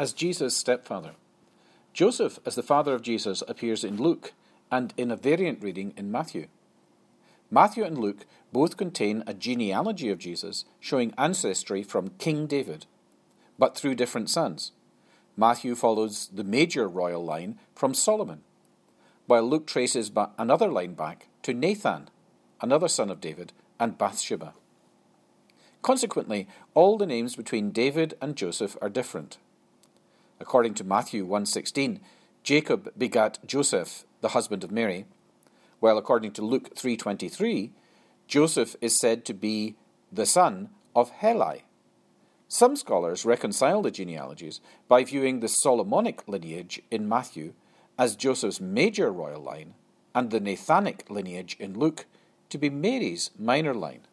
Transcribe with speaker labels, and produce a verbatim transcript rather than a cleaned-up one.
Speaker 1: as Jesus' stepfather. Joseph as the father of Jesus appears in Luke and in a variant reading in Matthew. Matthew and Luke both contain a genealogy of Jesus showing ancestry from King David, but through different sons. Matthew follows the major royal line from Solomon, while Luke traces ba- another line back to Nathan, another son of David, and Bathsheba. Consequently, all the names between David and Joseph are different. According to Matthew one sixteen, Jacob begat Joseph, the husband of Mary, while according to Luke three twenty-three, Joseph is said to be the son of Heli. Some scholars reconcile the genealogies by viewing the Solomonic lineage in Matthew as Joseph's major royal line and the Nathanic lineage in Luke to be Mary's minor line.